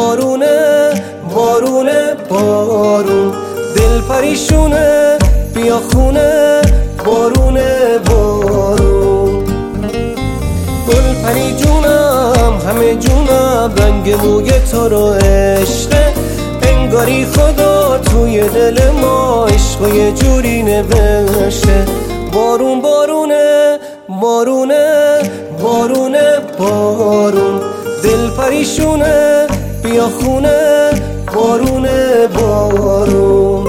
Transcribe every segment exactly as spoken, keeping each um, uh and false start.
بارونه بارونه بارون، دل پریشونه بیا خونه، بارونه بارون. گل پری جونم همه جونم، رنگ موی تو رو عشقه، انگاری خدا توی دل ما عشق یه جوری نوشته. بارون بارونه بارونه بارونه بارون، دل پریشونه بیا خونه، بارونه بارون.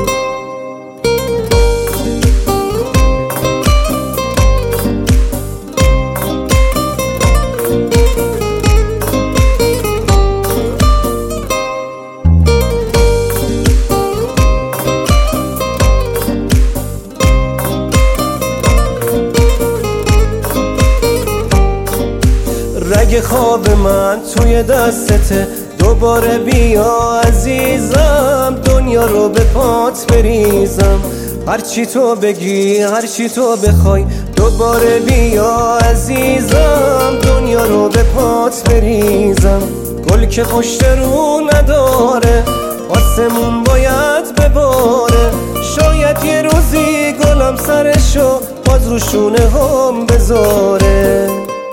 رگ خواب من توی دستته، دوباره بیا عزیزم، دنیا رو به پات بریزم. هرچی تو بگی هرچی تو بخوای، دوباره بیا عزیزم، دنیا رو به پات بریزم. گل که پشت رو نداره، آسمون باید بباره، شاید یه روزی گلم سرشو باز رو شونه هم بذاره.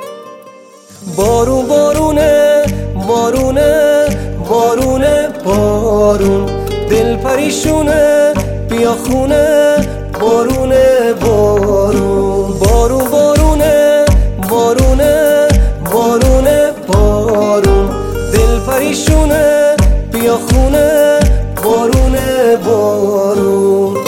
بارون بارونه بارونه بارونه بارون، دل پریشونه بیا خونه، بارونه بارون. بارون بارونه بارونه بارونه بارون، دل پریشونه بیا خونه، بارونه بارون.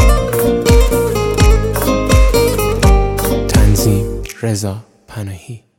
رضا پناهی.